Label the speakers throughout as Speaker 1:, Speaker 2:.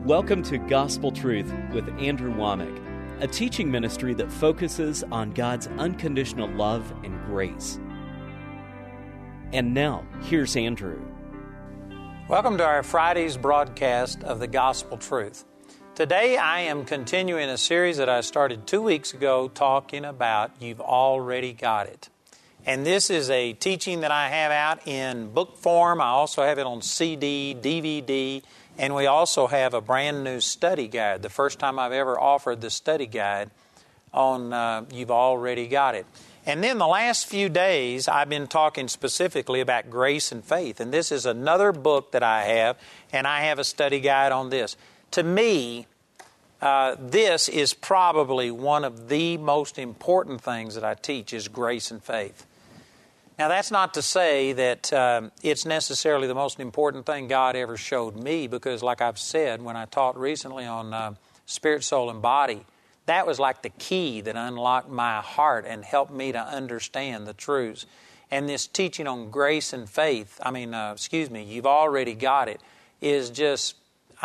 Speaker 1: Welcome to Gospel Truth with Andrew Womack, a teaching ministry that focuses on God's unconditional love and grace. And now, here's Andrew.
Speaker 2: Welcome to our Friday's broadcast of the Gospel Truth. Today I am continuing a series that I started 2 weeks ago talking about You've Already Got It. And this is a teaching that I have out in book form. I also have it on CD, DVD, and we also have a brand new study guide. The first time I've ever offered the study guide on You've Already Got It. And then the last few days I've been talking specifically about grace and faith. And this is another book that I have, and I have a study guide on this. To me, this is probably one of the most important things that I teach is grace and faith. Now, that's not to say that it's necessarily the most important thing God ever showed me, because like I've said, when I taught recently on spirit, soul, and body, that was like the key that unlocked my heart and helped me to understand the truths. And this teaching on grace and faith, You've Already Got It, is just,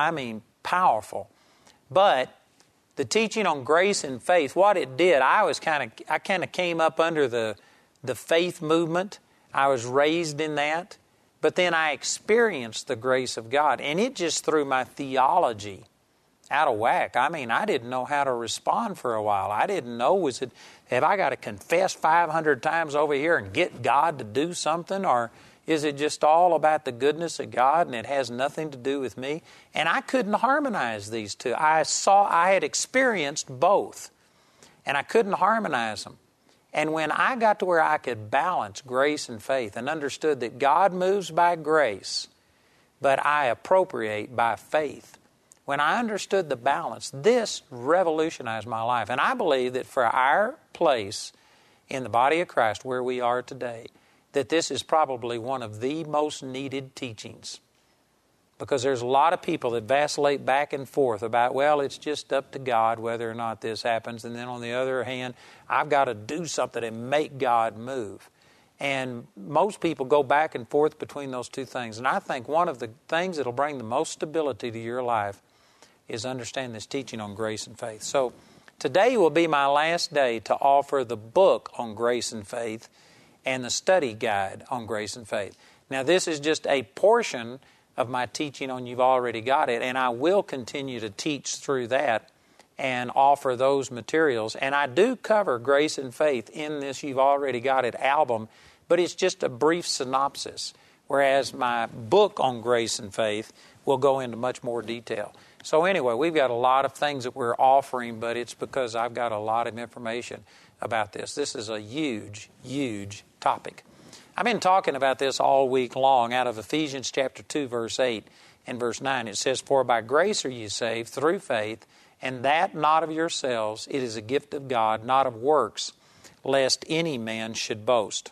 Speaker 2: powerful. But the teaching on grace and faith, what it did, I kind of came up under the faith movement. I was raised in that. But then I experienced the grace of God. And it just threw my theology out of whack. I didn't know how to respond for a while. I didn't know, have I got to confess 500 times over here and get God to do something? Or is it just all about the goodness of God and it has nothing to do with me? And I couldn't harmonize these two. I had experienced both. And I couldn't harmonize them. And when I got to where I could balance grace and faith and understood that God moves by grace, but I appropriate by faith, when I understood the balance, this revolutionized my life. And I believe that for our place in the body of Christ where we are today, that this is probably one of the most needed teachings. Because there's a lot of people that vacillate back and forth about, well, it's just up to God whether or not this happens. And then on the other hand, I've got to do something and make God move. And most people go back and forth between those two things. And I think one of the things that will bring the most stability to your life is understand this teaching on grace and faith. So today will be my last day to offer the book on grace and faith and the study guide on grace and faith. Now, this is just a portion of my teaching on You've Already Got It, and I will continue to teach through that and offer those materials. And I do cover grace and faith in this You've Already Got It album, but it's just a brief synopsis, whereas my book on grace and faith will go into much more detail. So anyway, we've got a lot of things that we're offering, but it's because I've got a lot of information about this. This is a huge, huge topic. I've been talking about this all week long out of Ephesians chapter 2, verse 8 and verse 9. It says, "For by grace are you saved through faith, and that not of yourselves. It is a gift of God, not of works, lest any man should boast."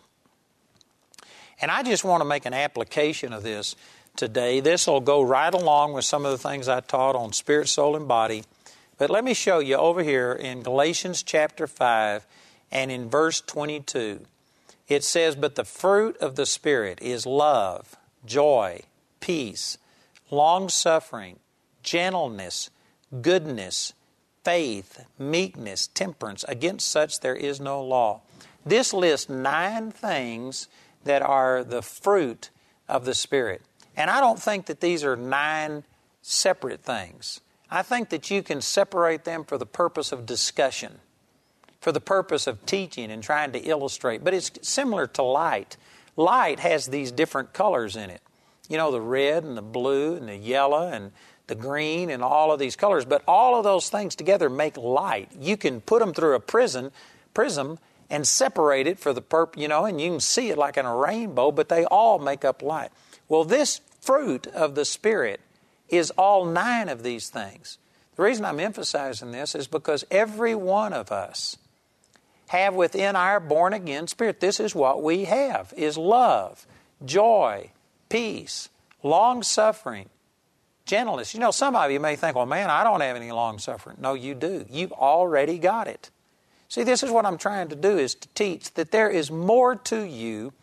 Speaker 2: And I just want to make an application of this today. This will go right along with some of the things I taught on spirit, soul, and body. But let me show you over here in Galatians chapter 5 and in verse 22. It says, "But the fruit of the Spirit is love, joy, peace, long-suffering, gentleness, goodness, faith, meekness, temperance. Against such there is no law." This lists 9 things that are the fruit of the Spirit. And I don't think that these are 9 separate things. I think that you can separate them for the purpose of discussion, for the purpose of teaching and trying to illustrate. But it's similar to light. Light has these different colors in it. You know, the red and the blue and the yellow and the green and all of these colors. But all of those things together make light. You can put them through a prism and separate it for the purpose, and you can see it like in a rainbow, but they all make up light. Well, this fruit of the Spirit is all 9 of these things. The reason I'm emphasizing this is because every one of us have within our born-again spirit, this is what we have, is love, joy, peace, long-suffering, gentleness. Some of you may think, well, man, I don't have any long-suffering. No, you do. You've already got it. See, this is what I'm trying to do, is to teach that there is more to you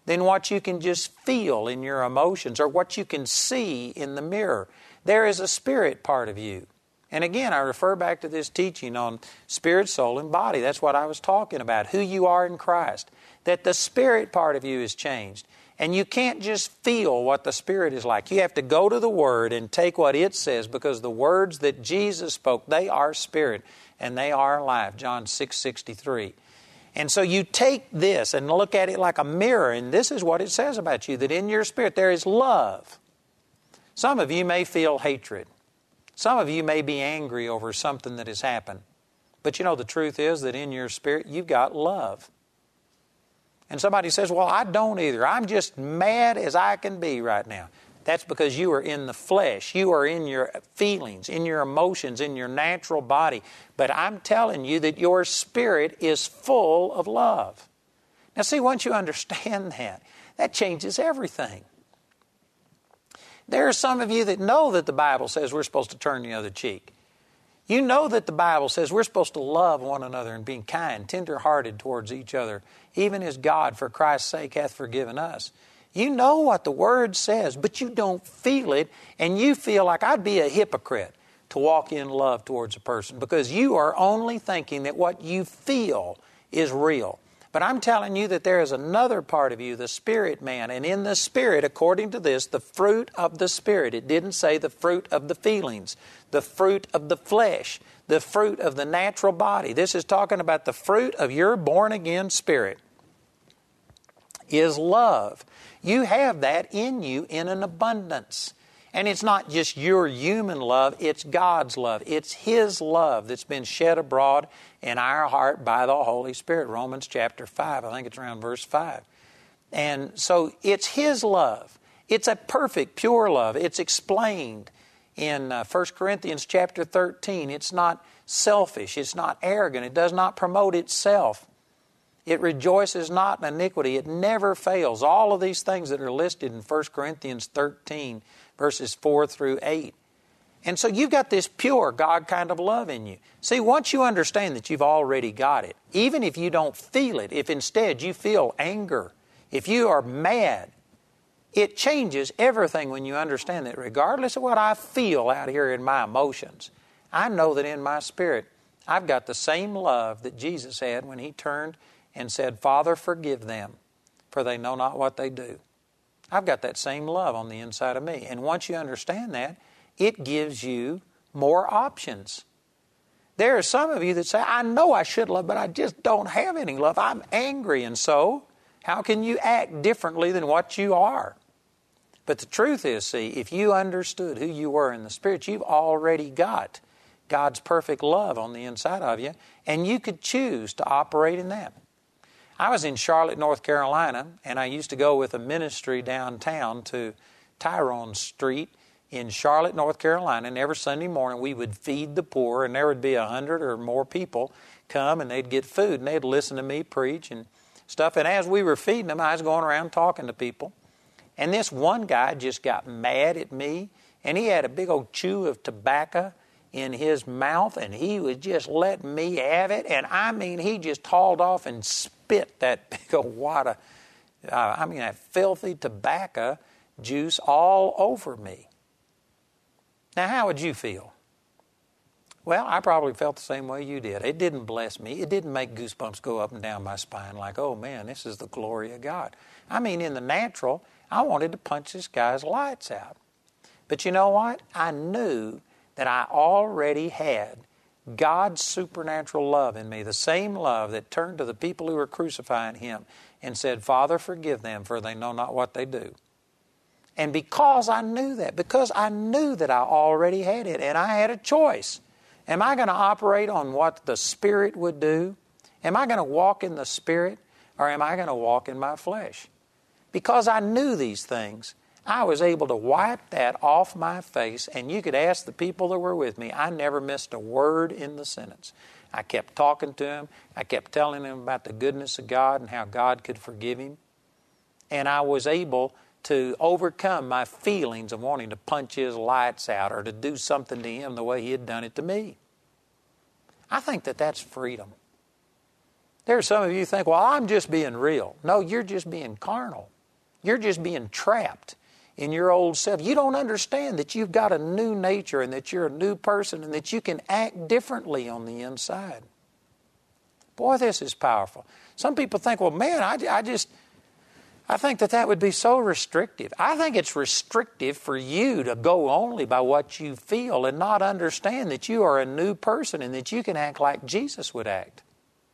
Speaker 2: than what you can just feel in your emotions or what you can see in the mirror. There is a spirit part of you. And again, I refer back to this teaching on spirit, soul, and body. That's what I was talking about, who you are in Christ. That the spirit part of you is changed. And you can't just feel what the Spirit is like. You have to go to the Word and take what it says, because the words that Jesus spoke, they are spirit and they are life. John 6:63. And so you take this and look at it like a mirror, and this is what it says about you, that in your spirit there is love. Some of you may feel hatred. Some of you may be angry over something that has happened. But you know, the truth is that in your spirit you've got love. And somebody says, well, I don't either. I'm just mad as I can be right now. That's because you are in the flesh. You are in your feelings, in your emotions, in your natural body. But I'm telling you that your spirit is full of love. Now see, once you understand that changes everything. There are some of you that know that the Bible says we're supposed to turn the other cheek. You know that the Bible says we're supposed to love one another and be kind, tender-hearted towards each other, even as God, for Christ's sake, hath forgiven us. You know what the Word says, but you don't feel it, and you feel like I'd be a hypocrite to walk in love towards a person, because you are only thinking that what you feel is real. But I'm telling you that there is another part of you, the spirit man, and in the spirit, according to this, the fruit of the Spirit. It didn't say the fruit of the feelings, the fruit of the flesh, the fruit of the natural body. This is talking about the fruit of your born-again spirit is love. You have that in you in an abundance. And it's not just your human love, it's God's love. It's His love that's been shed abroad in our heart by the Holy Spirit. Romans chapter 5, I think it's around verse 5. And so it's His love. It's a perfect, pure love. It's explained in 1 Corinthians chapter 13. It's not selfish. It's not arrogant. It does not promote itself. It rejoices not in iniquity. It never fails. All of these things that are listed in 1 Corinthians 13, verses 4 through 8. And so you've got this pure God kind of love in you. See, once you understand that you've already got it, even if you don't feel it, if instead you feel anger, if you are mad, it changes everything when you understand that regardless of what I feel out here in my emotions, I know that in my spirit I've got the same love that Jesus had when He turned and said, Father, forgive them, for they know not what they do. I've got that same love on the inside of me. And once you understand that, it gives you more options. There are some of you that say, I know I should love, but I just don't have any love. I'm angry, and so how can you act differently than what you are? But the truth is, see, if you understood who you were in the Spirit, you've already got God's perfect love on the inside of you, and you could choose to operate in that. I was in Charlotte, North Carolina, and I used to go with a ministry downtown to Tyrone Street in Charlotte, North Carolina, and every Sunday morning we would feed the poor, and there would be 100 or more people come, and they'd get food, and they'd listen to me preach and stuff. And as we were feeding them, I was going around talking to people. And this one guy just got mad at me, and he had a big old chew of tobacco in his mouth, and he was just letting me have it. And I mean, he just hauled off and spit that big old wad of, that filthy tobacco juice all over me. Now, how would you feel? Well, I probably felt the same way you did. It didn't bless me. It didn't make goosebumps go up and down my spine like, oh man, this is the glory of God. I mean, in the natural, I wanted to punch this guy's lights out. But you know what? I knew that I already had God's supernatural love in me, the same love that turned to the people who were crucifying Him and said, Father, forgive them, for they know not what they do. And because I knew that I already had it, and I had a choice. Am I going to operate on what the Spirit would do? Am I going to walk in the Spirit, or am I going to walk in my flesh? Because I knew these things, I was able to wipe that off my face, and you could ask the people that were with me. I never missed a word in the sentence. I kept talking to them. I kept telling them about the goodness of God and how God could forgive him. And I was able to overcome my feelings of wanting to punch his lights out or to do something to him the way he had done it to me. I think that that's freedom. There are some of you who think, well, I'm just being real. No, you're just being carnal. You're just being trapped in your old self. You don't understand that you've got a new nature and that you're a new person and that you can act differently on the inside. Boy, this is powerful. Some people think, well, man, I think that would be so restrictive. I think it's restrictive for you to go only by what you feel and not understand that you are a new person and that you can act like Jesus would act.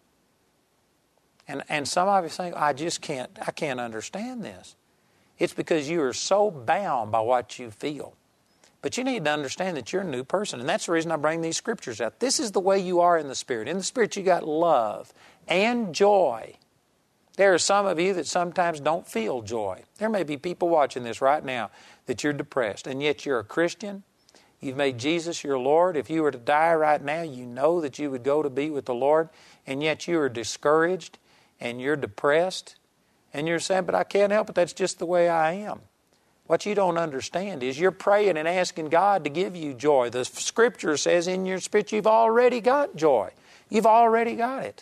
Speaker 2: And some of you think, I can't understand this. It's because you are so bound by what you feel. But you need to understand that you're a new person. And that's the reason I bring these scriptures out. This is the way you are in the Spirit. In the Spirit, you got love and joy. There are some of you that sometimes don't feel joy. There may be people watching this right now that you're depressed, and yet you're a Christian. You've made Jesus your Lord. If you were to die right now, you know that you would go to be with the Lord, and yet you are discouraged and you're depressed, and you're saying, but I can't help it, that's just the way I am. What you don't understand is you're praying and asking God to give you joy. The Scripture says in your spirit you've already got joy. You've already got it.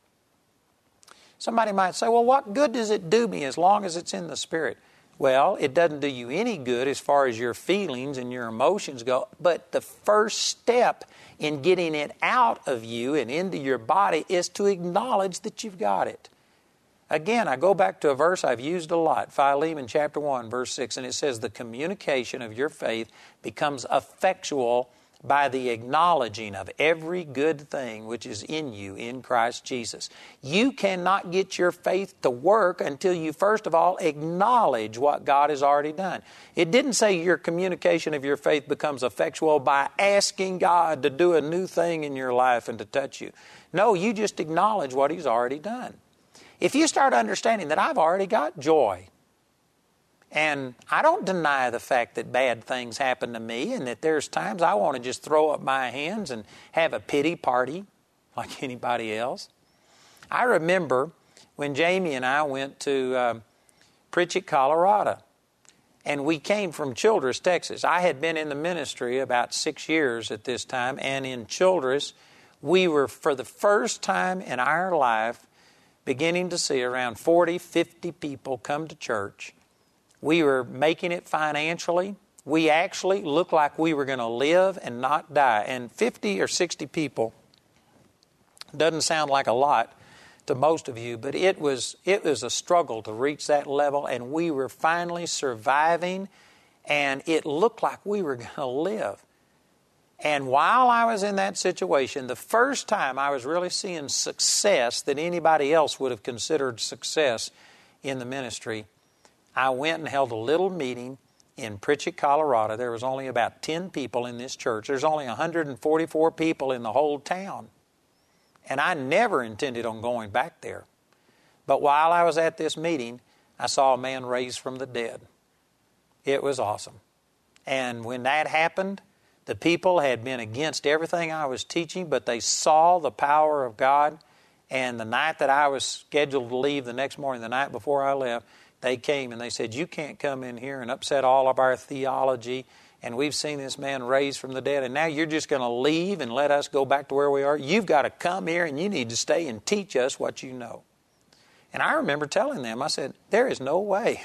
Speaker 2: Somebody might say, well, what good does it do me as long as it's in the Spirit? Well, it doesn't do you any good as far as your feelings and your emotions go, but the first step in getting it out of you and into your body is to acknowledge that you've got it. Again, I go back to a verse I've used a lot, Philemon chapter 1, verse 6, and it says, the communication of your faith becomes effectual by the acknowledging of every good thing which is in you in Christ Jesus. You cannot get your faith to work until you first of all acknowledge what God has already done. It didn't say your communication of your faith becomes effectual by asking God to do a new thing in your life and to touch you. No, you just acknowledge what He's already done. If you start understanding that I've already got joy, and I don't deny the fact that bad things happen to me and that there's times I want to just throw up my hands and have a pity party like anybody else. I remember when Jamie and I went to Pritchett, Colorado, and we came from Childress, Texas. I had been in the ministry about 6 years at this time, and in Childress, we were, for the first time in our life, beginning to see around 40, 50 people come to church. We were making it financially. We actually looked like we were going to live and not die. And 50 or 60 people doesn't sound like a lot to most of you, but it was a struggle to reach that level, and we were finally surviving, and it looked like we were going to live. And while I was in that situation, the first time I was really seeing success that anybody else would have considered success in the ministry, I went and held a little meeting in Pritchett, Colorado. There was only about 10 people in this church. There's only 144 people in the whole town. And I never intended on going back there. But while I was at this meeting, I saw a man raised from the dead. It was awesome. And when that happened, the people had been against everything I was teaching, but they saw the power of God. And the night that I was scheduled to leave, the next morning, the night before I left, they came and they said, you can't come in here and upset all of our theology, and we've seen this man raised from the dead, and now you're just going to leave and let us go back to where we are? You've got to come here and you need to stay and teach us what you know. And I remember telling them, I said, there is no way.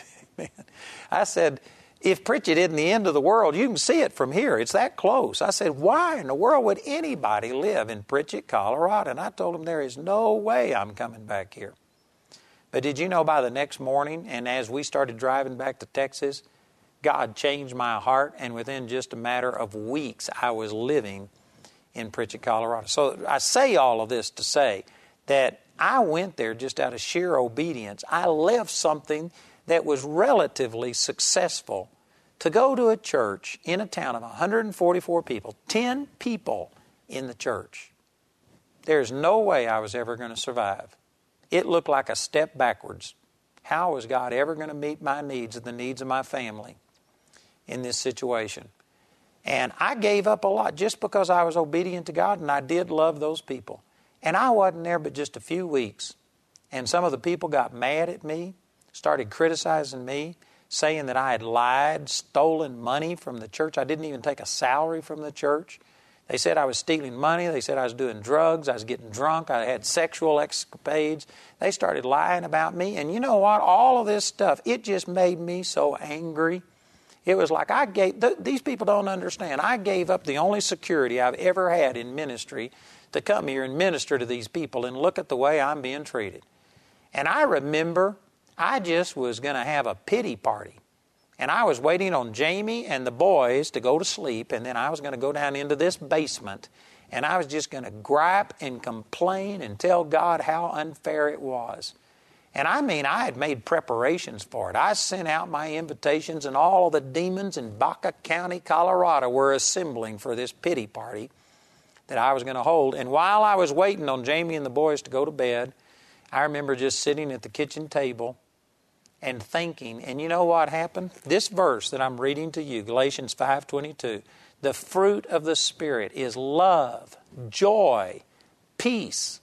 Speaker 2: I said, if Pritchett isn't the end of the world, you can see it from here. It's that close. I said, why in the world would anybody live in Pritchett, Colorado? And I told them, there is no way I'm coming back here. But did you know by the next morning, and as we started driving back to Texas, God changed my heart, and within just a matter of weeks, I was living in Pritchett, Colorado. So I say all of this to say that I went there just out of sheer obedience. I left something that was relatively successful to go to a church in a town of 144 people, 10 people in the church. There's no way I was ever going to survive. It looked like a step backwards. How was God ever going to meet my needs and the needs of my family in this situation? And I gave up a lot just because I was obedient to God, and I did love those people. And I wasn't there but just a few weeks. And some of the people got mad at me, started criticizing me, saying that I had lied, stolen money from the church. I didn't even take a salary from the church, They said I was stealing money. They said I was doing drugs. I was getting drunk. I had sexual escapades. They started lying about me. And you know what? All of this stuff, it just made me so angry. It was like these people don't understand. I gave up the only security I've ever had in ministry to come here and minister to these people, and look at the way I'm being treated. And I remember I just was going to have a pity party. And I was waiting on Jamie and the boys to go to sleep, and then I was going to go down into this basement, and I was just going to gripe and complain and tell God how unfair it was. And I mean, I had made preparations for it. I sent out my invitations, and all of the demons in Baca County, Colorado were assembling for this pity party that I was going to hold. And while I was waiting on Jamie and the boys to go to bed, I remember just sitting at the kitchen table and thinking, and you know what happened? This verse that I'm reading to you, Galatians 5:22, the fruit of the Spirit is love, joy, peace.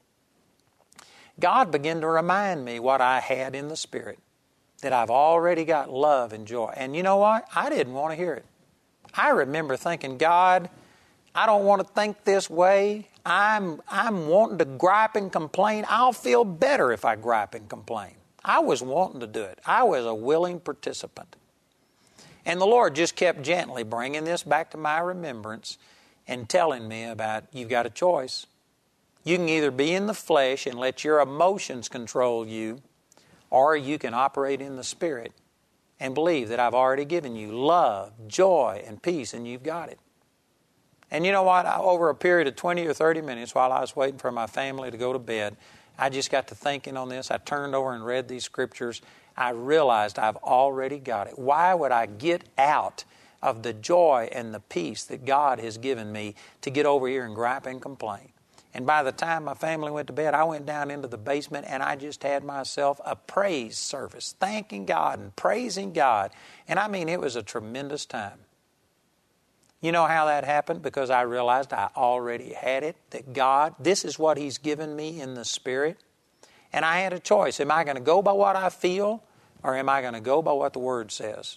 Speaker 2: God began to remind me what I had in the Spirit, that I've already got love and joy. And you know what? I didn't want to hear it. I remember thinking, God, I don't want to think this way. I'm wanting to gripe and complain. I'll feel better if I gripe and complain. I was wanting to do it. I was a willing participant. And the Lord just kept gently bringing this back to my remembrance and telling me about, you've got a choice. You can either be in the flesh and let your emotions control you, or you can operate in the Spirit and believe that I've already given you love, joy, and peace, and you've got it. And you know what? Over a period of 20 or 30 minutes while I was waiting for my family to go to bed, I just got to thinking on this. I turned over and read these scriptures. I realized I've already got it. Why would I get out of the joy and the peace that God has given me to get over here and gripe and complain? And by the time my family went to bed, I went down into the basement and I just had myself a praise service, thanking God and praising God. And I mean, it was a tremendous time. You know how that happened? Because I realized I already had it, that God, this is what He's given me in the Spirit. And I had a choice. Am I going to go by what I feel, or am I going to go by what the Word says?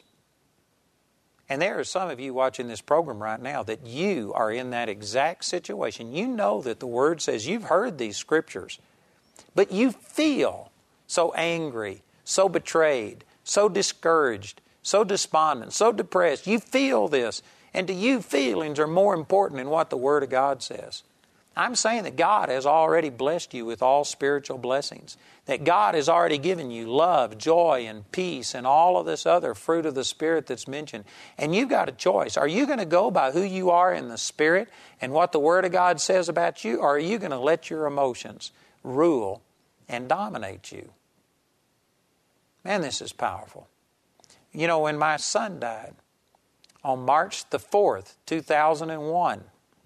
Speaker 2: And there are some of you watching this program right now that you are in that exact situation. You know that the Word says, you've heard these scriptures, but you feel so angry, so betrayed, so discouraged, so despondent, so depressed. You feel this. And to you, feelings are more important than what the Word of God says. I'm saying that God has already blessed you with all spiritual blessings. That God has already given you love, joy, and peace, and all of this other fruit of the Spirit that's mentioned. And you've got a choice. Are you going to go by who you are in the Spirit and what the Word of God says about you? Or are you going to let your emotions rule and dominate you? Man, this is powerful. You know, when my son died, on March the 4th, 2001,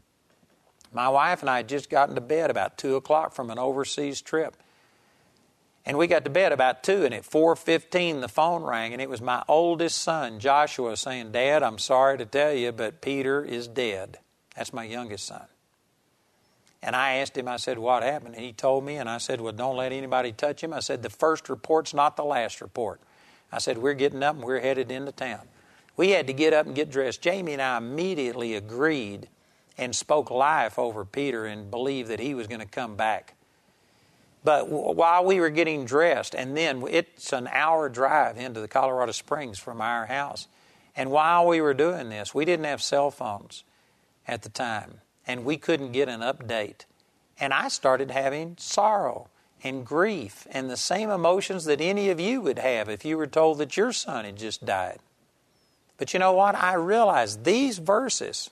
Speaker 2: my wife and I had just gotten to bed about 2 o'clock from an overseas trip. And we got to bed about 2, and at 4:15 the phone rang, and it was my oldest son, Joshua, saying, Dad, I'm sorry to tell you, but Peter is dead. That's my youngest son. And I asked him, I said, what happened? And he told me, and I said, well, don't let anybody touch him. I said, the first report's not the last report. I said, we're getting up and we're headed into town. We had to get up and get dressed. Jamie and I immediately agreed and spoke life over Peter and believed that he was going to come back. But while we were getting dressed, and then it's an hour drive into the Colorado Springs from our house. And while we were doing this, we didn't have cell phones at the time, and we couldn't get an update. And I started having sorrow and grief and the same emotions that any of you would have if you were told that your son had just died. But you know what? I realized these verses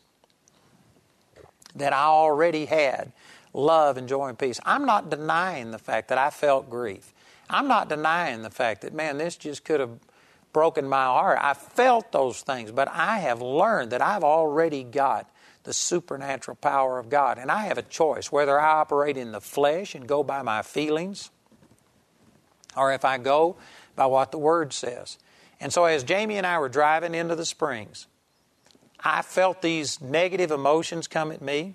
Speaker 2: that I already had, love and joy and peace. I'm not denying the fact that I felt grief. I'm not denying the fact that, man, this just could have broken my heart. I felt those things, but I have learned that I've already got the supernatural power of God. And I have a choice whether I operate in the flesh and go by my feelings, or if I go by what the Word says. And so as Jamie and I were driving into the Springs, I felt these negative emotions come at me.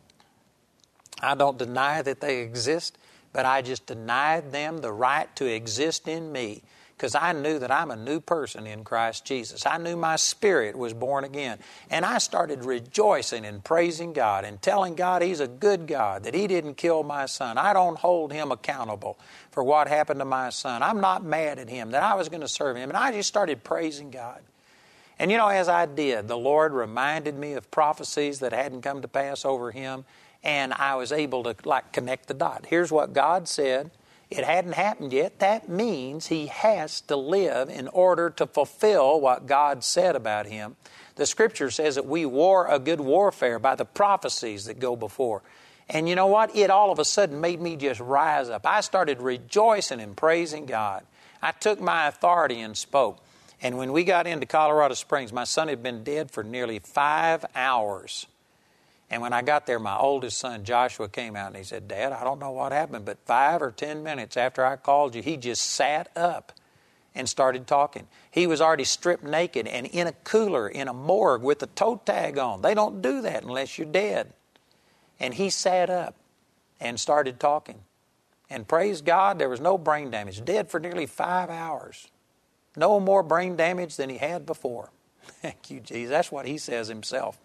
Speaker 2: I don't deny that they exist, but I just denied them the right to exist in me. because I knew that I'm a new person in Christ Jesus. I knew my spirit was born again. And I started rejoicing and praising God and telling God He's a good God, that He didn't kill my son. I don't hold Him accountable for what happened to my son. I'm not mad at Him, that I was going to serve Him. And I just started praising God. And you know, as I did, the Lord reminded me of prophecies that hadn't come to pass over him, and I was able to connect the dot. Here's what God said. It hadn't happened yet. That means he has to live in order to fulfill what God said about him. The Scripture says that we war a good warfare by the prophecies that go before. And you know what? It all of a sudden made me just rise up. I started rejoicing and praising God. I took my authority and spoke. And when we got into Colorado Springs, my son had been dead for nearly 5 hours. And when I got there, my oldest son, Joshua, came out and he said, "Dad, I don't know what happened, but 5 or 10 minutes after I called you, he just sat up and started talking." He was already stripped naked and in a cooler, in a morgue with a toe tag on. They don't do that unless you're dead. And he sat up and started talking. And praise God, there was no brain damage. Dead for nearly 5 hours. No more brain damage than he had before. Thank you, Jesus. That's what he says himself.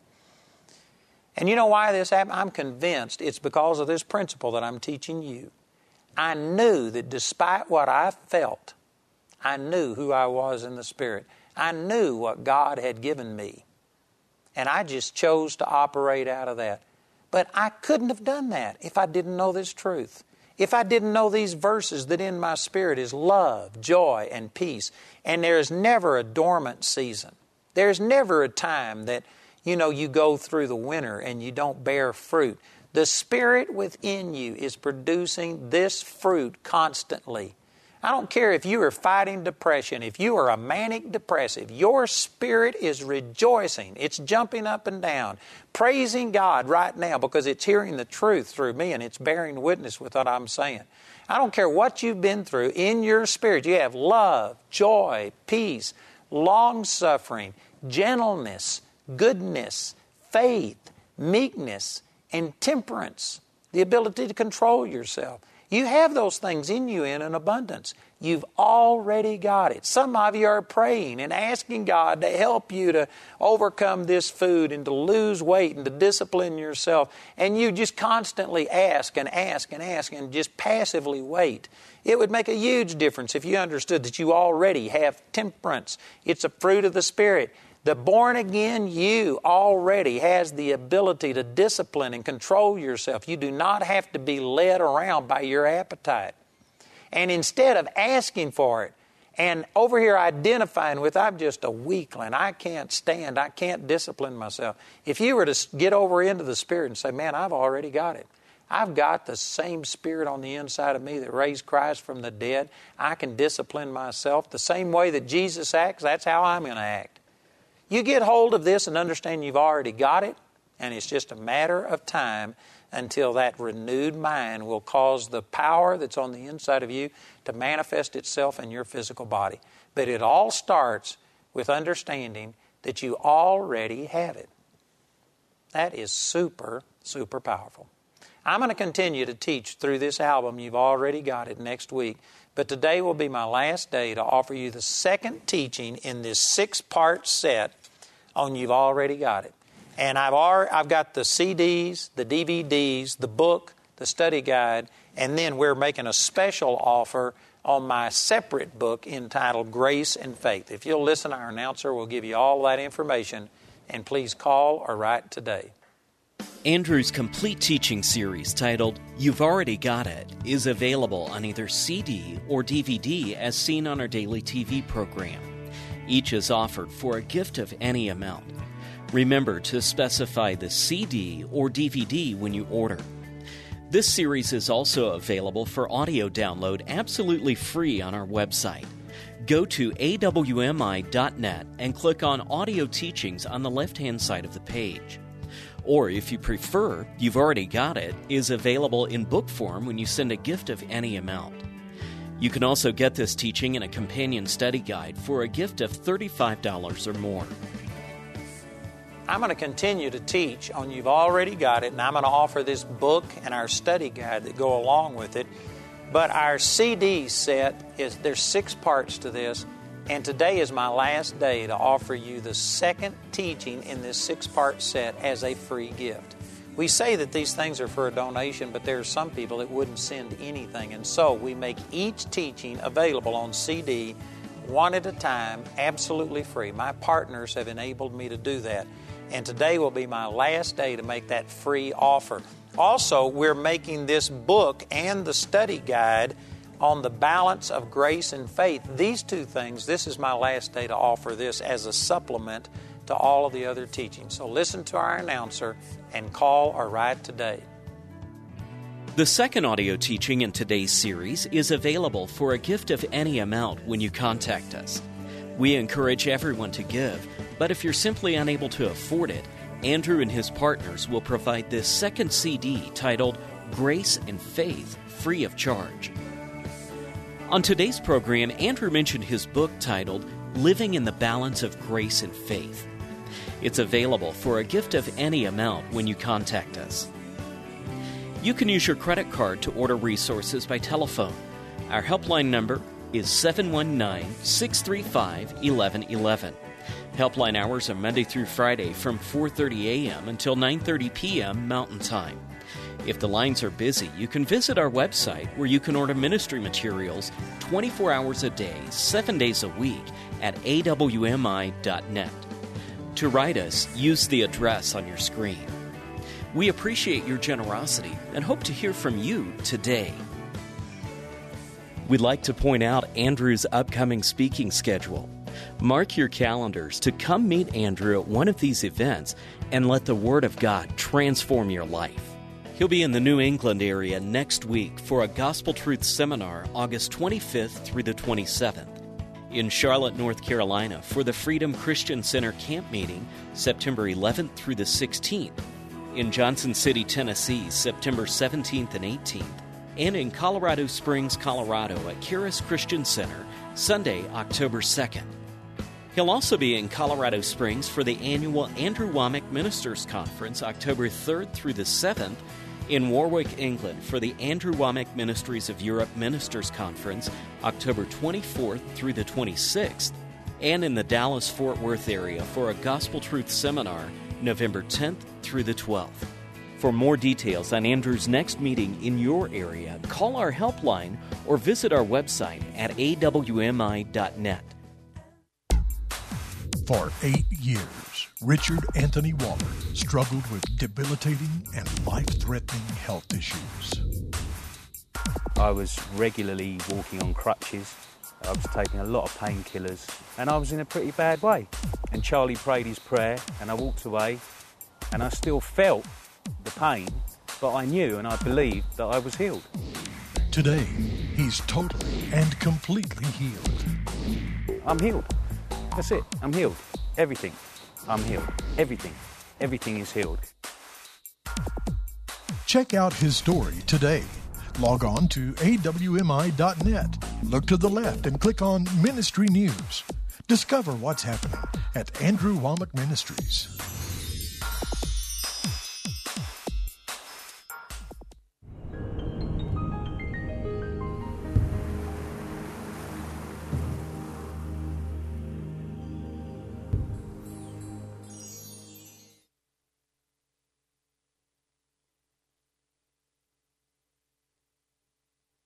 Speaker 2: And you know why this happened? I'm convinced it's because of this principle that I'm teaching you. I knew that despite what I felt, I knew who I was in the Spirit. I knew what God had given me. And I just chose to operate out of that. But I couldn't have done that if I didn't know this truth. If I didn't know these verses that in my spirit is love, joy, and peace. And there is never a dormant season. There's never a time that, you go through the winter and you don't bear fruit. The Spirit within you is producing this fruit constantly. I don't care if you are fighting depression, if you are a manic depressive, your spirit is rejoicing. It's jumping up and down, praising God right now because it's hearing the truth through me and it's bearing witness with what I'm saying. I don't care what you've been through. In your spirit, you have love, joy, peace, long-suffering, gentleness, goodness, faith, meekness, and temperance, the ability to control yourself. You have those things in you in an abundance. You've already got it. Some of you are praying and asking God to help you to overcome this food and to lose weight and to discipline yourself. And you just constantly ask and ask and ask and just passively wait. It would make a huge difference if you understood that you already have temperance. It's a fruit of the Spirit. The born-again you already has the ability to discipline and control yourself. You do not have to be led around by your appetite. And instead of asking for it and over here identifying with, I'm just a weakling, I can't stand, I can't discipline myself. If you were to get over into the Spirit and say, man, I've already got it. I've got the same Spirit on the inside of me that raised Christ from the dead. I can discipline myself. The same way that Jesus acts, that's how I'm going to act. You get hold of this and understand you've already got it, and it's just a matter of time until that renewed mind will cause the power that's on the inside of you to manifest itself in your physical body. But it all starts with understanding that you already have it. That is super, super powerful. I'm going to continue to teach through this album, You've Already Got It, next week. But today will be my last day to offer you the second teaching in this 6-part set on You've Already Got It. And I've got the CDs, the DVDs, the book, the study guide, and then we're making a special offer on my separate book entitled Grace and Faith. If you'll listen, our announcer will give you all that information, and please call or write today.
Speaker 1: Andrew's complete teaching series titled You've Already Got It is available on either CD or DVD as seen on our daily TV program. Each is offered for a gift of any amount. Remember to specify the CD or DVD when you order. This series is also available for audio download absolutely free on our website. Go to awmi.net and click on Audio Teachings on the left-hand side of the page. Or if you prefer, You've Already Got It is available in book form when you send a gift of any amount. You can also get this teaching in a companion study guide for a gift of $35 or more.
Speaker 2: I'm going to continue to teach on You've Already Got It, and I'm going to offer this book and our study guide that go along with it. But our CD set, there's 6 parts to this, and today is my last day to offer you the second teaching in this 6-part set as a free gift. We say that these things are for a donation, but there are some people that wouldn't send anything, and so we make each teaching available on CD, one at a time, absolutely free. My partners have enabled me to do that, and today will be my last day to make that free offer. Also, we're making this book and the study guide on the balance of grace and faith. These 2 things, this is my last day to offer this as a supplement to all of the other teachings. So listen to our announcer and call or write today.
Speaker 1: The second audio teaching in today's series is available for a gift of any amount when you contact us. We encourage everyone to give, but if you're simply unable to afford it, Andrew and his partners will provide this second CD titled Grace and Faith, free of charge. On today's program, Andrew mentioned his book titled Living in the Balance of Grace and Faith. It's available for a gift of any amount when you contact us. You can use your credit card to order resources by telephone. Our helpline number is 719-635-1111. Helpline hours are Monday through Friday from 4:30 a.m. until 9:30 p.m. Mountain Time. If the lines are busy, you can visit our website where you can order ministry materials 24 hours a day, 7 days a week at awmi.net. To write us, use the address on your screen. We appreciate your generosity and hope to hear from you today. We'd like to point out Andrew's upcoming speaking schedule. Mark your calendars to come meet Andrew at one of these events and let the Word of God transform your life. He'll be in the New England area next week for a Gospel Truth Seminar August 25th through the 27th. In Charlotte, North Carolina for the Freedom Christian Center Camp Meeting September 11th through the 16th. In Johnson City, Tennessee, September 17th and 18th. And in Colorado Springs, Colorado at Charis Christian Center Sunday, October 2nd. He'll also be in Colorado Springs for the annual Andrew Wommack Ministers Conference, October 3rd through the 7th, in Warwick, England for the Andrew Wommack Ministries of Europe Ministers Conference, October 24th through the 26th, and in the Dallas-Fort Worth area for a Gospel Truth Seminar, November 10th through the 12th. For more details on Andrew's next meeting in your area, call our helpline or visit our website at awmi.net.
Speaker 3: For 8 years, Richard Anthony Waller struggled with debilitating and life-threatening health issues.
Speaker 4: I was regularly walking on crutches. I was taking a lot of painkillers, and I was in a pretty bad way. And Charlie prayed his prayer, and I walked away, and I still felt the pain, but I knew and I believed that I was healed.
Speaker 3: Today, he's totally and completely healed.
Speaker 4: I'm healed. That's it. I'm healed. Everything. I'm healed. Everything. Everything is healed.
Speaker 3: Check out his story today. Log on to awmi.net. Look to the left and click on Ministry News. Discover what's happening at Andrew Wommack Ministries.